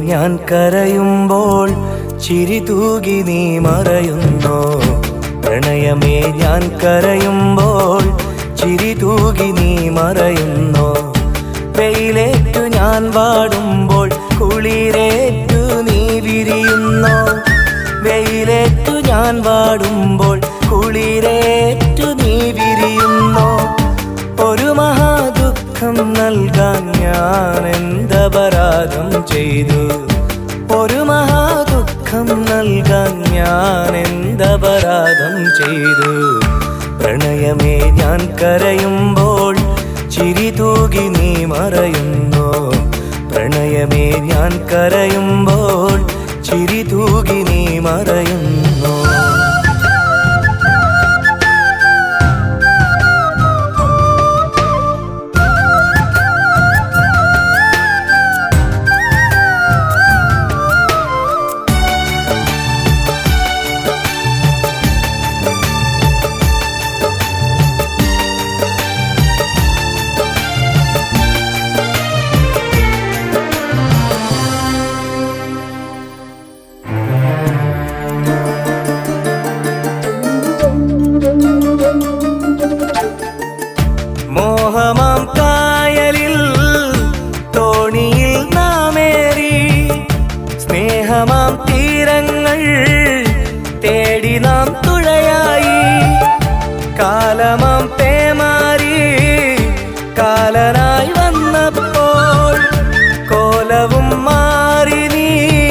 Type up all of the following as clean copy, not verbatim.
ഞാൻ കരയുമ്പോൾ ചിരി തൂകി നീ മറയുന്നോ? പ്രണയമേ ഞാൻ കരയുമ്പോൾ ചിരി തൂകി നീ മറയുന്നോ? വെയിലേറ്റു ഞാൻ വാടുമ്പോൾ കുളിരേറ്റു നീ വിരിയുന്നോ? വെയിലേറ്റു ഞാൻ വാടുമ്പോൾ കുളിരേറ്റു നീ വിരിയുന്നോ? ഒരു മഹാദുഃഖം നൽകാൻ ഞാൻ എന്തപരാധം ചെയ്തു? ഒരു മഹാദുഃഖം നൽകാൻ ഞാൻ എന്തപരാധം ചെയ്തു? പ്രണയമേ ഞാൻ കരയുമ്പോൾ ചിരി തൂകി നീ മറയുന്നോ? പ്രണയമേ ഞാൻ കരയുമ്പോൾ ചിരി തൂകി നീ മറയുന്നോ? മോഹമാം കായലിൽ തോണിയിൽ നാമേറി, സ്നേഹമാം തീരങ്ങൾ തേടി നാം തുഴയായി. കാലമാം പേമാരി കാലനായി വന്നപ്പോൾ കോലവും മാറി നീ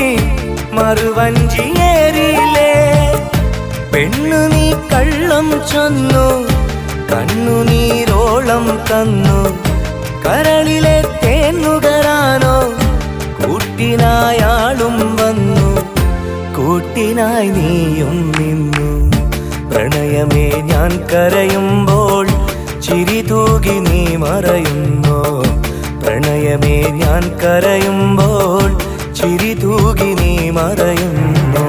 മറുവഞ്ചിയേറിയില്ലേ? പെണ്ണു നീ കള്ളം ചൊന്നു, കണ്ണുനീരോളം തന്നു. കരളിലെ തേന്നുകരാനോ കൂട്ടിനായാളും വന്നു, കൂട്ടിനായി നീയും നിന്നു. പ്രണയമേ ഞാൻ കരയുമ്പോൾ ചിരി തൂകി നീ മറയുന്നോ? പ്രണയമേ ഞാൻ കരയുമ്പോൾ ചിരി തൂകി നീ മറയുന്നോ?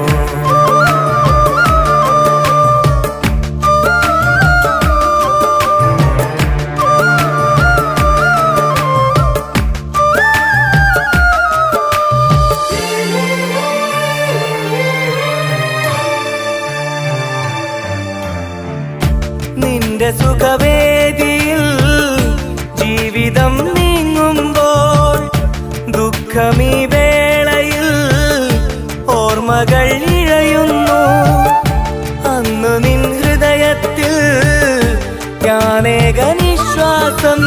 നിന്റെ സുഖവേദിയിൽ ജീവിതം നീങ്ങുമ്പോൾ ദുഃഖമീ വേളയിൽ ഓർമ്മകൾ ഇഴയുന്നു. അന്നു നിൻ ഹൃദയത്തിൽ ഞാനേക നിശ്വാസം,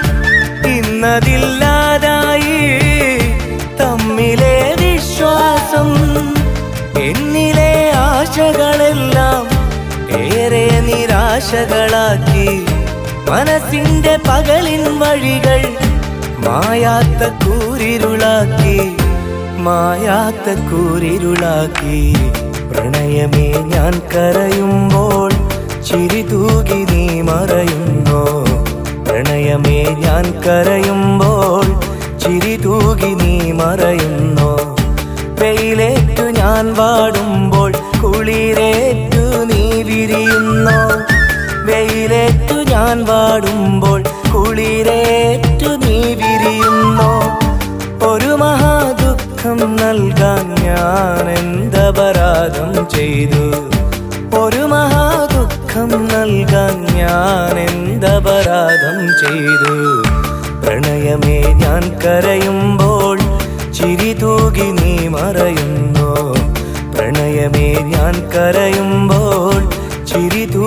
ഇന്നതില്ലാതായി തമ്മിലെ വിശ്വാസം. എന്നിലെ ആശകളെല്ലാം ഏറെ നിരാശകളാക്കി, മനസ്സിന്റെ പകലിൻ വഴികൾ മായാത്ത കൂരിരുളാക്കി, മായാത്ത കൂരിരുളാക്കി. പ്രണയമേ ഞാൻ കരയുമ്പോൾ ചിരി തൂകി നീ മറയുന്നോ? പ്രണയമേ ഞാൻ കരയുമ്പോൾ ചിരി തൂകി നീ മറയുന്നോ? വെയിലേറ്റു ഞാൻ വാടുമ്പോൾ കുളിരേറ്റു നീ വിരിയുന്നോ? വെയിലേറ്റു ഞാൻ വാടുമ്പോൾ കുളിരേറ്റു നീ വിരിയുന്നോ? ഒരു മഹാദുഃഖം നൽകാൻ ഞാൻ എന്തപരാധം ചെയ്തു? ഒരു മഹാദുഃഖം നൽകാൻ ഞാൻ എന്തപരാധം ചെയ്തു? പ്രണയമേ ഞാൻ കരയുമ്പോൾ ചിരി തൂകി നീ മറയുന്നോ? പ്രണയമേ ഞാൻ കരയുമ്പോൾ ചിരി